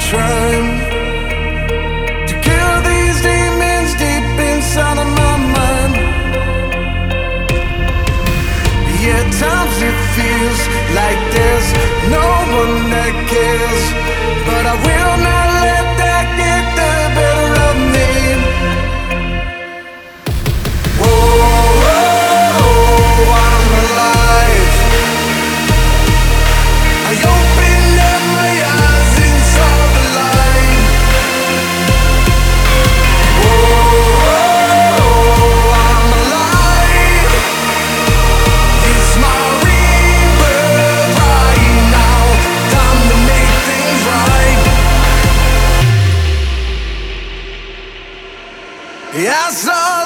trying to kill these demons deep inside of my mind. Yeah, at times it feels like there's no one that cares, but I will not let that get the better of me. Whoa, I'm alive. I opened up my eyes and saw the light. Whoa, I'm alive. It's my rebirth right now. Time to make things right. Yeah, I saw